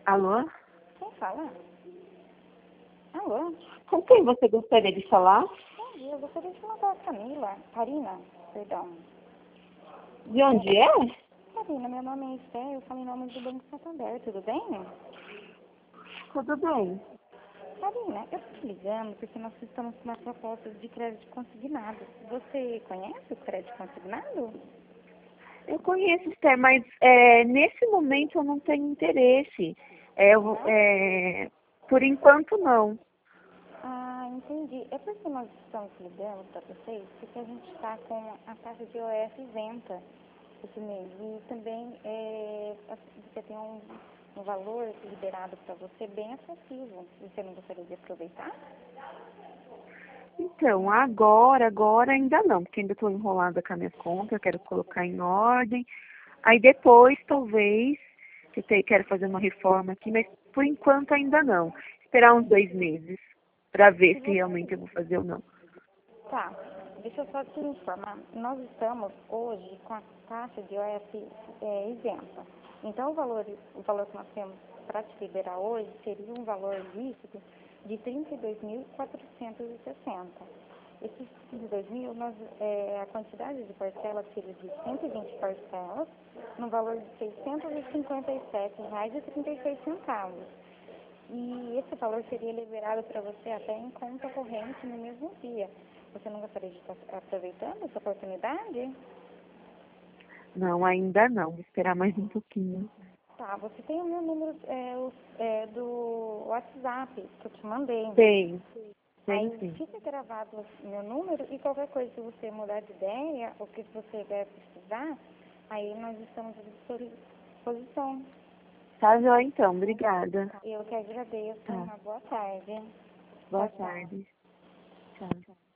Alô? Quem fala? Alô? Com quem você gostaria de falar? Bom dia, eu gostaria de falar com a Karina, perdão. De onde é? Karina, meu nome é Esther, eu falo em nome do Banco Santander, tudo bem? Tudo bem. Karina, eu estou te ligando porque nós estamos com uma proposta de crédito consignado. Você conhece o crédito consignado? Eu conheço, Esther, mas nesse momento eu não tenho interesse. Por enquanto, não. Ah, entendi. É porque nós estamos ligando para vocês porque a gente está com a taxa de OF isenta esse mês. E também você tem um valor liberado para você bem acessível. Você não gostaria de aproveitar? Então, agora ainda não, porque ainda estou enrolada com a minha conta, eu quero colocar em ordem. Aí depois, talvez, quero fazer uma reforma aqui, mas por enquanto ainda não. Esperar uns 2 meses para ver se realmente eu vou fazer ou não. Tá. Deixa eu só te informar. Nós estamos hoje com a taxa de OF isenta. Então, o valor que nós temos para te liberar hoje seria um valor líquido de R$ 32.460. Esses 32.000, a quantidade de parcelas seria de 120 parcelas, no valor de R$ 657,36. E esse valor seria liberado para você até em conta corrente no mesmo dia. Você não gostaria de estar aproveitando essa oportunidade? Não, ainda não. Vou esperar mais um pouquinho. Tá, você tem o meu número do WhatsApp que eu te mandei. Tem Aí sim. fica gravado o meu número e qualquer coisa, se você mudar de ideia ou que você quer precisar, aí nós estamos à disposição. Tá joia então, obrigada. Eu que agradeço. Tá. Uma boa tarde. Boa Tchau, tchau. tarde. Tchau.